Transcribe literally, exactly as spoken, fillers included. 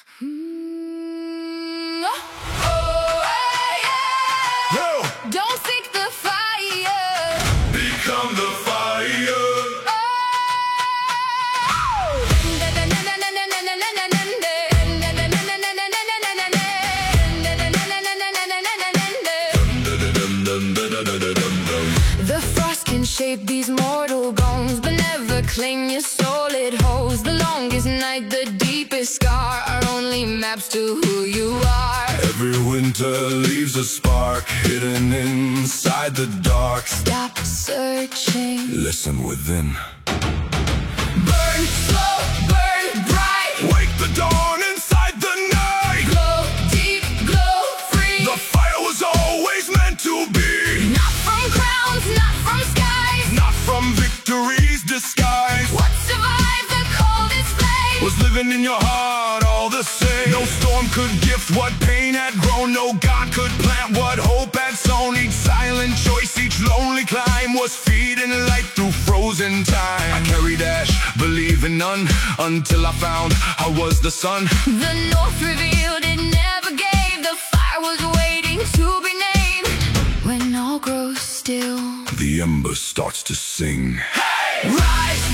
Mm, oh, yeah, yeah. Yo. Don't seek the fire. Become the fire. The frost can shape these mortal bones, but never cling your soul, it holds. The longest night, the deepest scar, are only maps to who you are. Every winter leaves a spark hidden inside the dark. Stop searching. Listen within. Burn slow, burn bright. Wake the dawn inside the night. Glow deep, glow free. The fire was always meant to be. Not from crowns, not from skies. Not from victory's disguise. What survived the coldest flame Was living in your heart all the same. No storm could gift what pain had grown. No God could plant what hope had sown. Each silent choice, each lonely climb was feeding light through frozen time. I carried ash, believing none, until I found I was the sun. The north revealed it never gave. The fire was waiting to be named. When all grows still, The ember starts to sing. rise